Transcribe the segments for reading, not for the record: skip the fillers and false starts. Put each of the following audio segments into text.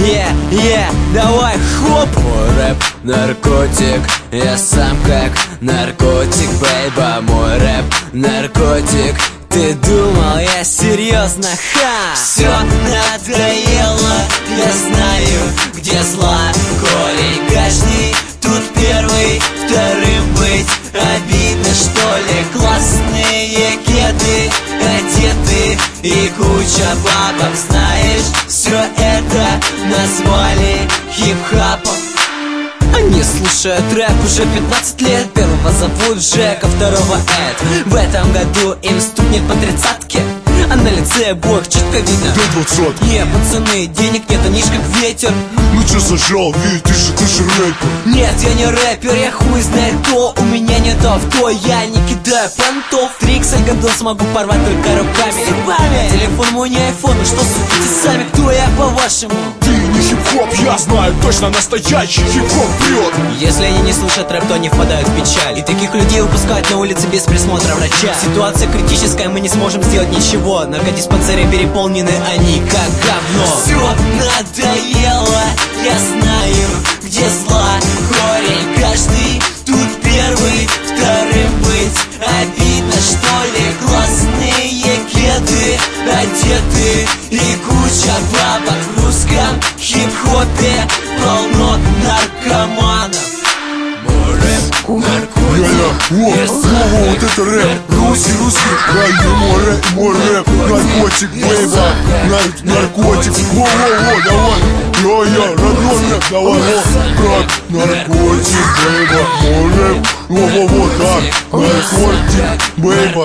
давай, хоп! Мой рэп наркотик, я сам как наркотик, бейба. Мой рэп наркотик, ты думал, я серьезно, ха? Все надоело, я знаю, где зла корень. Каждый тут первый, вторым быть. Обидно, что ли? Классные кеды одеты и куча бабок. Знаешь, все это назвали хип-хапом. Они слушают рэп уже 15 лет. Первого зовут Джека, второго Эд. В этом году им стукнет по 30-ке, а на лице обоих четко видно: до 20. Не, пацаны, денег нет, они ж как ветер. Ну чё зажал, ведь ты же рэпер. Нет, я не рэпер, я хуй знает кто. У меня нет авто, я не кидаю понтов. Трикс альгадон смогу порвать только руками. Зубами. Телефон мой не айфон, ну что судите сами, кто я по-вашему? Ты не хип-хоп, я знаю точно, настоящий хип-хоп прет. Если они не слушают рэп, то они впадают в печаль. И таких людей выпускают на улице без присмотра врача. Ситуация критическая, мы не сможем сделать ничего. Наркодиспансеры переполнены, они как говно. Все надоело, я знаю, где зла корень. Каждый тут первый, вторым быть. Обидно, что ли? Классные кеды одеты и куча бабок. В русском хип-хопе полно наркоманов. Мой рэп наркотик, Вот это рэп, русский, мой рэп, наркотик, бейба, наркотик, во-во-во, давай, я, родной рэп, давай, как наркотик, бейба, мой рэп, во-во-во, так, наркотик, бейба,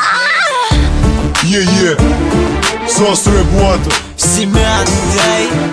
е-е, сос рэп батл. Семян дай.